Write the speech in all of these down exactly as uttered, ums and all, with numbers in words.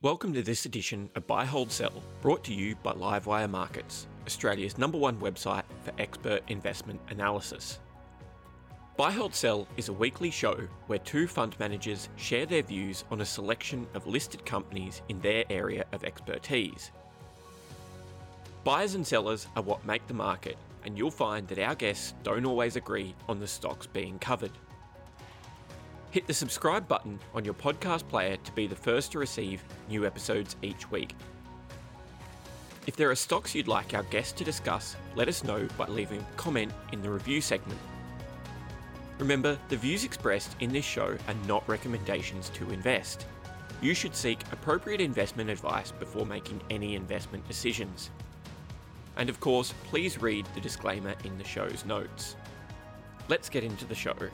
Welcome to this edition of Buy, Hold, Sell, brought to you by Livewire Markets, Australia's number one website for expert investment analysis. Buy, Hold, Sell is a weekly show where two fund managers share their views on a selection of listed companies in their area of expertise. Buyers and sellers are what make the market, and you'll find that our guests don't always agree on the stocks being covered. Hit the subscribe button on your podcast player to be the first to receive new episodes each week. If there are stocks you'd like our guests to discuss, let us know by leaving a comment in the review segment. Remember, the views expressed in this show are not recommendations to invest. You should seek appropriate investment advice before making any investment decisions. And of course, please read the disclaimer in the show's notes. Let's get into the show.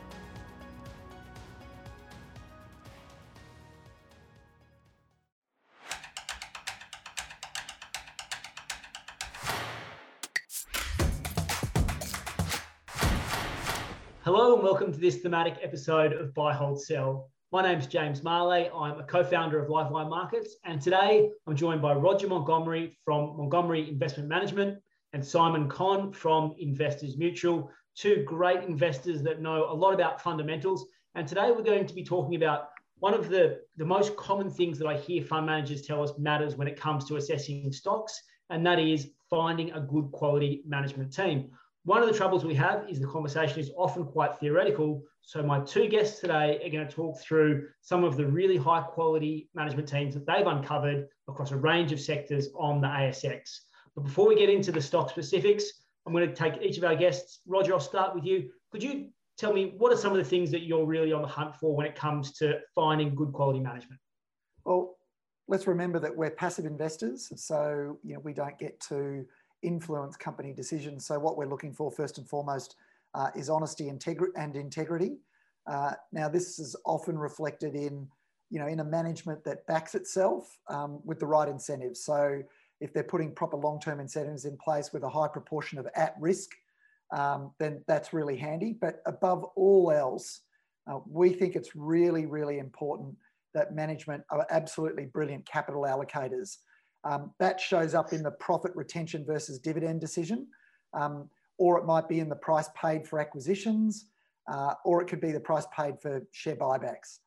Hello and welcome to this thematic episode of Buy, Hold, Sell. My name's James Marley. I'm a co-founder of Livewire Markets, and today I'm joined by Roger Montgomery from Montgomery Investment Management and Simon Conn from Investors Mutual, two great investors that know a lot about fundamentals. And today we're going to be talking about one of the, the most common things that I hear fund managers tell us matters when it comes to assessing stocks, and that is finding a good quality management team. One of the troubles we have is the conversation is often quite theoretical. So my two guests today are going to talk through some of the really high quality management teams that they've uncovered across a range of sectors on the A S X. But before we get into the stock specifics, I'm going to take each of our guests. Roger, I'll start with you. Could you tell me what are some of the things that you're really on the hunt for when it comes to finding good quality management? Well, let's remember that we're passive investors. So, you know, we don't get to influence company decisions. So what we're looking for first and foremost uh, is honesty integri- and integrity. Uh, now, this is often reflected in, you know, in a management that backs itself um, with the right incentives. So if they're putting proper long-term incentives in place with a high proportion of at risk, um, then that's really handy. But above all else, uh, we think it's really, really important that management are absolutely brilliant capital allocators. Um, that shows up in the profit retention versus dividend decision, um, or it might be in the price paid for acquisitions, uh, or it could be the price paid for share buybacks.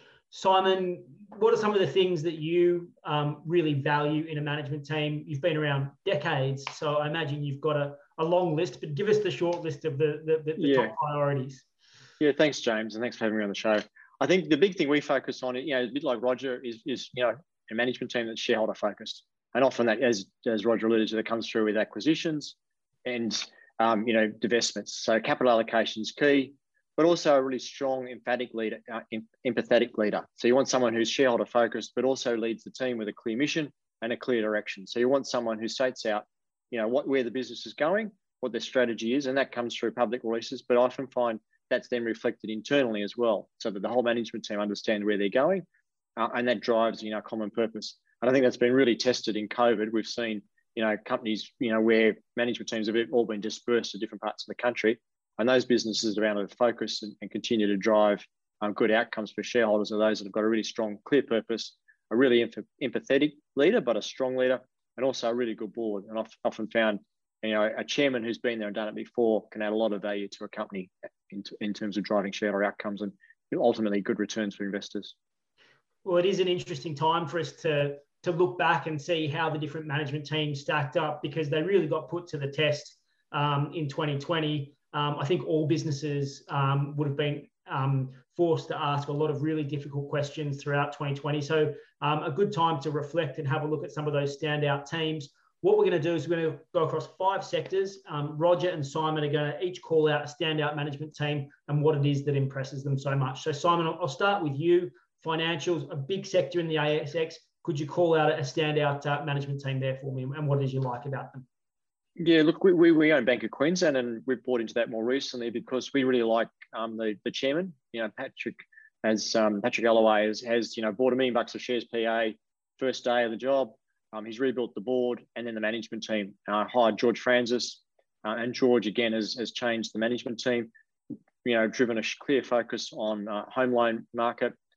Simon, what are some of the things that you um, really value in a management team? You've been around decades, so I imagine you've got a, a long list, but give us the short list of the, the, the, the yeah. top priorities. Yeah, thanks, James, and thanks for having me on the show. I think the big thing we focus on, you know, a bit like Roger, is, is you know, a management team that's shareholder focused. And often that, as, as Roger alluded to, that comes through with acquisitions and, um, you know, divestments. So capital allocation is key, but also a really strong, emphatic leader, uh, empathetic leader. So you want someone who's shareholder focused, but also leads the team with a clear mission and a clear direction. So you want someone who states out, you know, what, where the business is going, what their strategy is, and that comes through public releases, but I often find that's then reflected internally as well, so that the whole management team understand where they're going. Uh, and that drives, you know, common purpose. And I think that's been really tested in COVID. We've seen, you know, companies, you know, where management teams have all been dispersed to different parts of the country. And those businesses are able to focus and, and continue to drive um, good outcomes for shareholders are those that have got a really strong, clear purpose, a really emph- empathetic leader, but a strong leader, and also a really good board. And I've often found, you know, a chairman who's been there and done it before can add a lot of value to a company in, in terms of driving shareholder outcomes and ultimately good returns for investors. Well, it is an interesting time for us to, to look back and see how the different management teams stacked up, because they really got put to the test um, in twenty twenty. Um, I think all businesses um, would have been um, forced to ask a lot of really difficult questions throughout twenty twenty. So um, a good time to reflect and have a look at some of those standout teams. What we're going to do is we're going to go across five sectors. Um, Roger and Simon are going to each call out a standout management team and what it is that impresses them so much. So Simon, I'll start with you. Financials, a big sector in the A S X. Could you call out a standout uh, management team there for me, and what it is you like about them? Yeah, look, we, we, we own Bank of Queensland, and we've bought into that more recently because we really like um, the, the chairman, you know, Patrick, as um, Patrick Allaway has, has, you know, bought a million bucks of shares P A first day of the job. Um, he's rebuilt the board and then the management team. Uh, hired George Francis, uh, and George again has, has changed the management team, you know, driven a clear focus on uh, home loan market,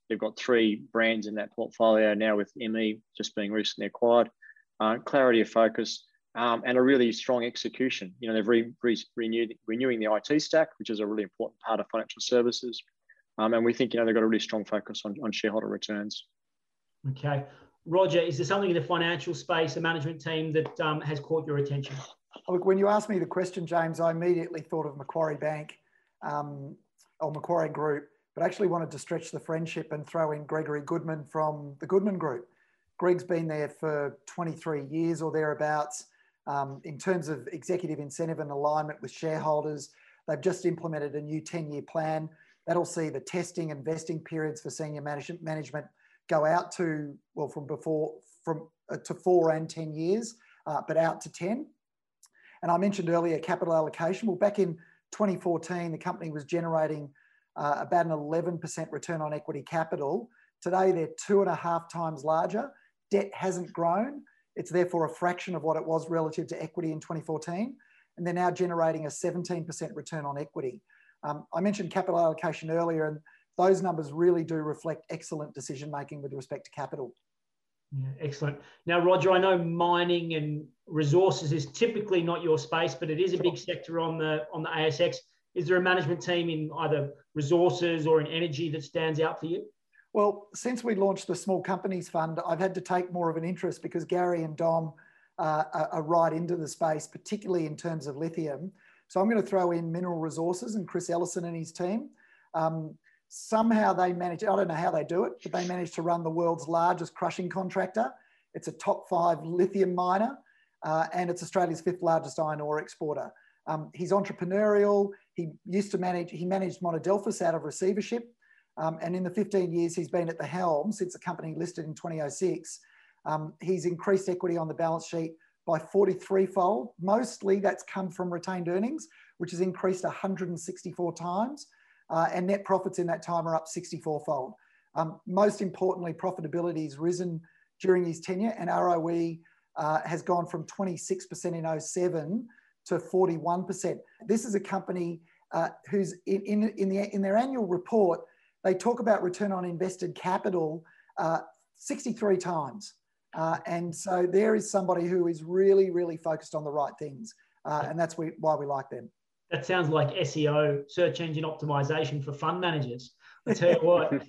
They've got three brands in that portfolio now, with M E just being recently acquired. Uh, clarity of focus um, and a really strong execution. You know, they've re, re, renewed, renewing the I T stack, which is a really important part of financial services. Um, and we think, you know, they've got a really strong focus on, on shareholder returns. Okay. Roger, is there something in the financial space, a management team that um, has caught your attention? Look, when you asked me the question, James, I immediately thought of Macquarie Bank um, or Macquarie Group, but actually wanted to stretch the friendship and throw in Gregory Goodman from the Goodman Group. Greg's been there for twenty-three years or thereabouts. Um, in terms of executive incentive and alignment with shareholders, they've just implemented a new ten-year plan. That'll see the testing and vesting periods for senior management management go out to, well, from before, from uh, to four and ten years, uh, but out to ten. And I mentioned earlier capital allocation. Well, back in twenty fourteen, the company was generating uh, about an eleven percent return on equity capital. Today, they're two and a half times larger. Debt hasn't grown. It's therefore a fraction of what it was relative to equity in twenty fourteen. And they're now generating a seventeen percent return on equity. Um, I mentioned capital allocation earlier, and those numbers really do reflect excellent decision-making with respect to capital. Yeah, excellent. Now, Roger, I know mining and resources is typically not your space, but it is a big sector on the, on the A S X. Is there a management team in either resources or in energy that stands out for you? Well, since we launched the Small Companies Fund, I've had to take more of an interest because Gary and Dom uh, are, are right into the space, particularly in terms of lithium. So I'm going to throw in Mineral Resources and Chris Ellison and his team. Um, somehow they manage, I don't know how they do it, but they managed to run the world's largest crushing contractor. It's a top five lithium miner, uh, and it's Australia's fifth largest iron ore exporter. Um, he's entrepreneurial. He used to manage, he managed Monadelphous out of receivership. Um, and in the fifteen years he's been at the helm, since the company listed in twenty oh six, um, he's increased equity on the balance sheet by forty-three fold. Mostly that's come from retained earnings, which has increased one hundred sixty-four times. Uh, and net profits in that time are up sixty-four fold. Um, most importantly, profitability has risen during his tenure, and R O E uh, has gone from twenty-six percent in oh seven to forty-one percent. This is a company uh, who's in, in, in, the, in their annual report, they talk about return on invested capital uh, sixty-three times. Uh, and so there is somebody who is really, really focused on the right things. Uh, and that's we, why we like them. That sounds like S E O, search engine optimization for fund managers. I tell you what,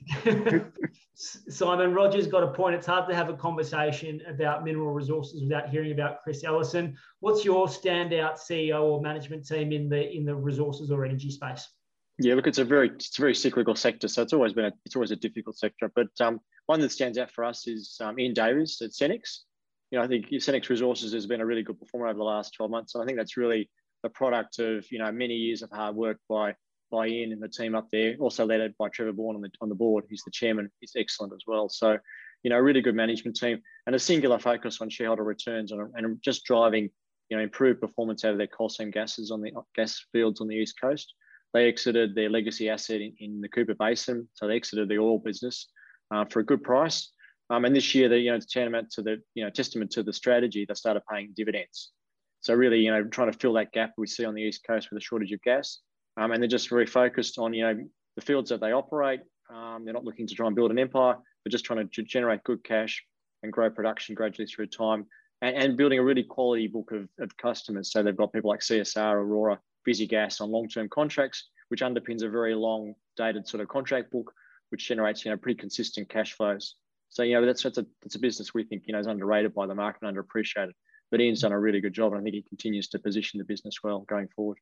Simon, Roger's got a point. It's hard to have a conversation about Mineral Resources without hearing about Chris Ellison. What's your standout C E O or management team in the in the resources or energy space? Yeah, look, it's a very it's a very cyclical sector, so it's always been a it's always a difficult sector. But um, one that stands out for us is um, Ian Davies at Cenex. You know, I think Cenex Resources has been a really good performer over the last twelve months, and I think that's really the product of you know many years of hard work by by Ian and the team up there. Also led by Trevor Bourne on the on the board. He's the chairman. He's excellent as well. So, you know, a really good management team and a singular focus on shareholder returns and, and just driving you know improved performance out of their coal seam gases on the gas fields on the East Coast. They exited their legacy asset in, in the Cooper Basin, so they exited the oil business uh, for a good price. Um, and this year, they, you know, tantamount to the, you know, testament to the strategy, they started paying dividends. So really, you know, trying to fill that gap we see on the East Coast with a shortage of gas. Um, and they're just very focused on, you know, the fields that they operate. Um, they're not looking to try and build an empire. They're just trying to generate good cash and grow production gradually through time and, and building a really quality book of, of customers. So they've got people like C S R, Aurora, Busy Gas on long-term contracts, which underpins a very long dated sort of contract book, which generates, you know, pretty consistent cash flows. So, you know, that's, that's a, that's a business we think, you know, is underrated by the market and underappreciated. But Ian's done a really good job, and I think he continues to position the business well going forward.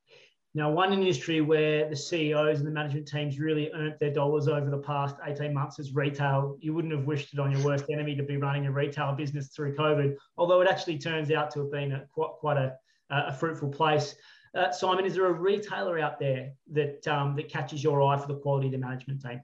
Now, one industry where the C E Os and the management teams really earned their dollars over the past eighteen months is retail. You wouldn't have wished it on your worst enemy to be running a retail business through COVID, although it actually turns out to have been a, quite, quite a, a fruitful place. Uh, Simon, is there a retailer out there that um, that catches your eye for the quality of the management team?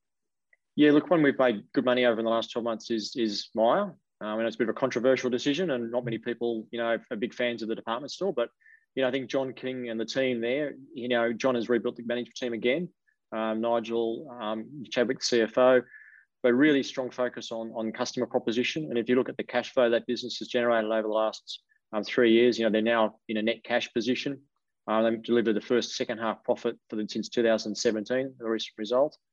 Yeah, look, one we've made good money over in the last twelve months is is Myer. Um, and it's a bit of a controversial decision, and not many people, you know, are big fans of the department store. But you know, I think John King and the team there, you know, John has rebuilt the management team again. Um, Nigel um, Chadwick, the C F O, but really strong focus on on customer proposition. And if you look at the cash flow that business has generated over the last um, three years, you know, they're now in a net cash position. Uh, they delivered the first second half profit for them since two thousand seventeen, the recent result.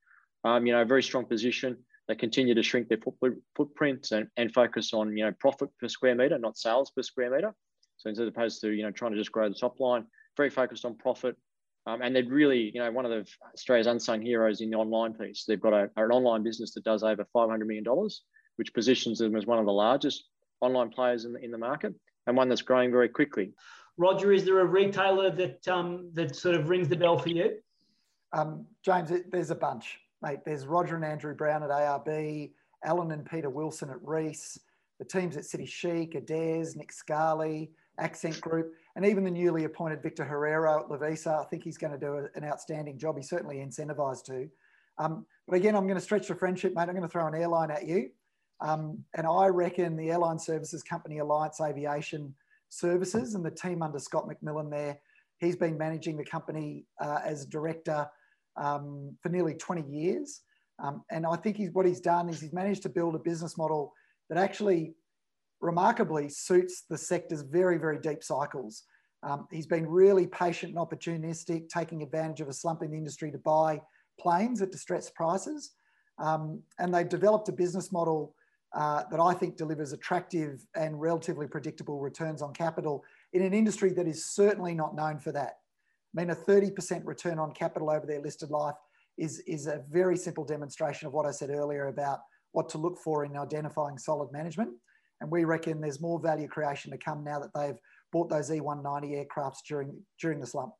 Um, you know, a very strong position. They continue to shrink their foot, footprint and, and focus on, you know, profit per square metre, not sales per square metre. So instead opposed to, you know, trying to just grow the top line, very focused on profit. Um, and they're really, you know, one of the Australia's unsung heroes in the online piece. They've got a, an online business that does over five hundred million dollars, which positions them as one of the largest online players in the, in the market, and one that's growing very quickly. Roger, is there a retailer that um, that sort of rings the bell for you? Um, James, there's a bunch, mate. There's Roger and Andrew Brown at A R B, Alan and Peter Wilson at Reece, the teams at City Chic, Adairs, Nick Scarley, Accent Group, and even the newly appointed Victor Herrero at Lovisa. I think he's going to do an outstanding job. He's certainly incentivised to. Um, but again, I'm going to stretch the friendship, mate. I'm going to throw an airline at you. Um, and I reckon the airline services company, Alliance Aviation Services, and the team under Scott McMillan there, he's been managing the company uh, as director um, for nearly twenty years. Um, and I think he's, what he's done is he's managed to build a business model that actually remarkably suits the sector's very, very deep cycles. Um, he's been really patient and opportunistic, taking advantage of a slump in the industry to buy planes at distressed prices. Um, and they've developed a business model uh, that I think delivers attractive and relatively predictable returns on capital in an industry that is certainly not known for that. I mean, a thirty percent return on capital over their listed life is, is a very simple demonstration of what I said earlier about what to look for in identifying solid management. And we reckon there's more value creation to come now that they've bought those E one ninety aircrafts during, during the slump.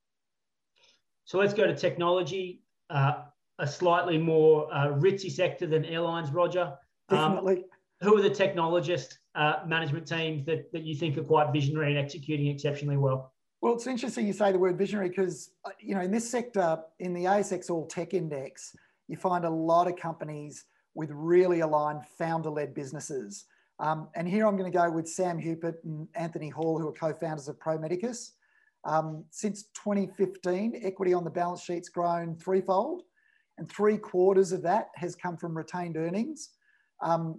So let's go to technology, uh, a slightly more uh, ritzy sector than airlines, Roger. Definitely. Um, who are the technologist uh, management teams that, that you think are quite visionary and executing exceptionally well? Well, it's interesting you say the word visionary because, you know, in this sector, in the A S X All Tech Index, you find a lot of companies with really aligned founder-led businesses. Um, and here I'm going to go with Sam Hupert and Anthony Hall, who are co-founders of Pro Medicus. Um, since twenty fifteen, equity on the balance sheet's grown threefold, and three quarters of that has come from retained earnings. Um,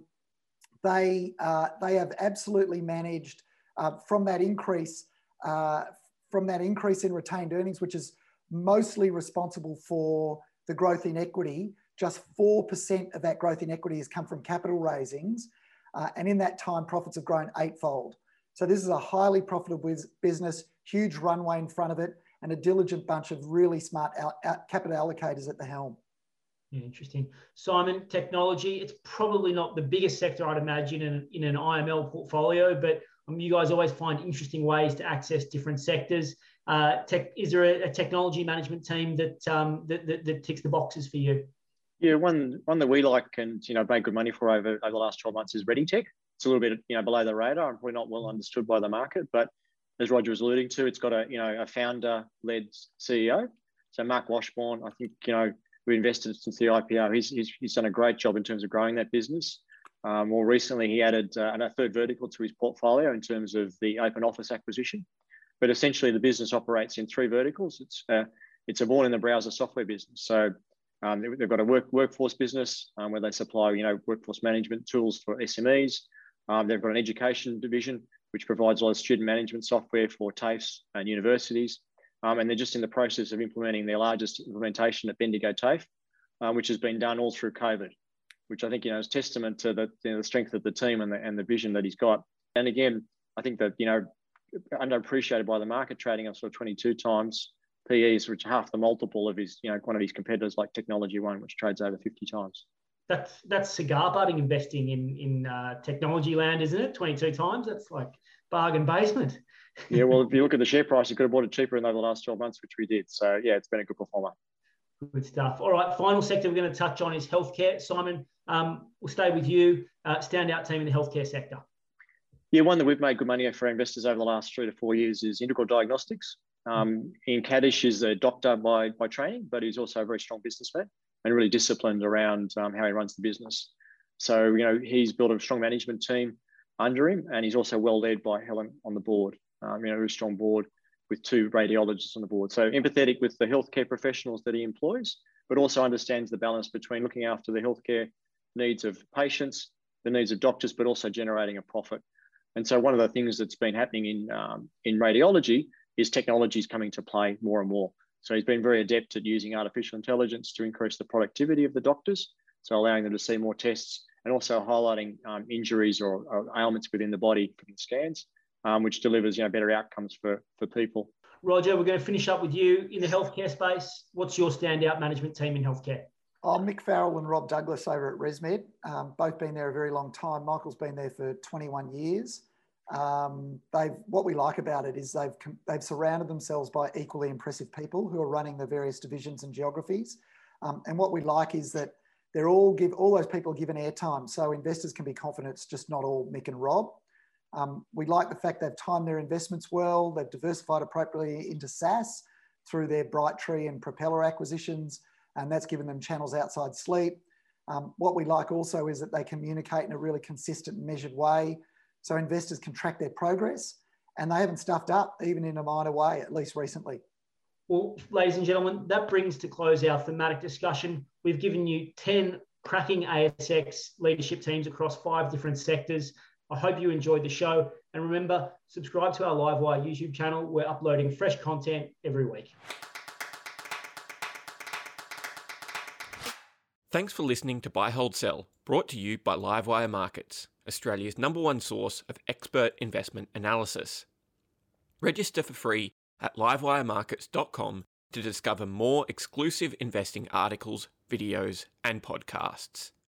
they, uh, they have absolutely managed uh, from that increase, uh, from that increase in retained earnings, which is mostly responsible for the growth in equity. Just four percent of that growth in equity has come from capital raisings. Uh, and in that time, profits have grown eightfold. So this is a highly profitable business, huge runway in front of it, and a diligent bunch of really smart out, out capital allocators at the helm. Yeah, interesting. Simon, technology, it's probably not the biggest sector I'd imagine in, in an I M L portfolio, but um, you guys always find interesting ways to access different sectors. Uh, tech, is there a, a technology management team that, um, that, that, that ticks the boxes for you? Yeah, one one that we like and you know made good money for over, over the last twelve months is ReadyTech. It's a little bit you know below the radar and probably not well understood by the market, but as Roger was alluding to, it's got a you know a founder-led C E O. So Mark Washbourne, I think you know we invested since the I P O. He's he's, he's done a great job in terms of growing that business. Um, more recently, he added uh, a third vertical to his portfolio in terms of the Open Office acquisition. But essentially, the business operates in three verticals. It's uh, it's a born in the browser software business. So Um, they've got a work, workforce business um, where they supply, you know, workforce management tools for S M Es. Um, they've got an education division, which provides a lot of student management software for TAFEs and universities. Um, and they're just in the process of implementing their largest implementation at Bendigo TAFE, um, which has been done all through COVID, which I think, you know, is testament to the, you know, the strength of the team and the, and the vision that he's got. And again, I think that, you know, underappreciated by the market, trading up sort of twenty-two times P Es, which are half the multiple of his, you know, one of his competitors like Technology One, which trades over fifty times. That's that's cigar butting investing in in uh, technology land, isn't it? twenty-two times. That's like bargain basement. Yeah, well, if you look at the share price, you could have bought it cheaper in over the last twelve months, which we did. So yeah, it's been a good performer. Good stuff. All right, final sector we're going to touch on is healthcare. Simon, um, we'll stay with you. Uh, standout team in the healthcare sector. Yeah, one that we've made good money for investors over the last three to four years is Integral Diagnostics. Um, Ian Kaddish is a doctor by, by training, but he's also a very strong businessman and really disciplined around um, how he runs the business. So, you know, he's built a strong management team under him, and he's also well led by Helen on the board. Um, you know, a strong board with two radiologists on the board. So empathetic with the healthcare professionals that he employs, but also understands the balance between looking after the healthcare needs of patients, the needs of doctors, but also generating a profit. And so one of the things that's been happening in, um, in radiology is technology is coming to play more and more. So he's been very adept at using artificial intelligence to increase the productivity of the doctors, so allowing them to see more tests and also highlighting um, injuries or, or ailments within the body from the scans, um, which delivers you know better outcomes for, for people. Roger, we're going to finish up with you in the healthcare space. What's your standout management team in healthcare? Oh, Mick Farrell and Rob Douglas over at ResMed, um, both been there a very long time. Michael's been there for twenty-one years. Um, they've what we like about it is they've they've surrounded themselves by equally impressive people who are running the various divisions and geographies. Um, and what we like is that they're all give all those people are given airtime, so investors can be confident it's just not all Mick and Rob. Um, we like the fact they've timed their investments well. They've diversified appropriately into SaaS through their Brightree and Propeller acquisitions, and that's given them channels outside sleep. Um, what we like also is that they communicate in a really consistent and measured way, so investors can track their progress, and they haven't stuffed up even in a minor way, at least recently. Well, ladies and gentlemen, that brings to close our thematic discussion. We've given you ten cracking A S X leadership teams across five different sectors. I hope you enjoyed the show. And remember, subscribe to our Livewire YouTube channel. We're uploading fresh content every week. Thanks for listening to Buy, Hold, Sell, brought to you by Livewire Markets, Australia's number one source of expert investment analysis. Register for free at livewire markets dot com to discover more exclusive investing articles, videos, and podcasts.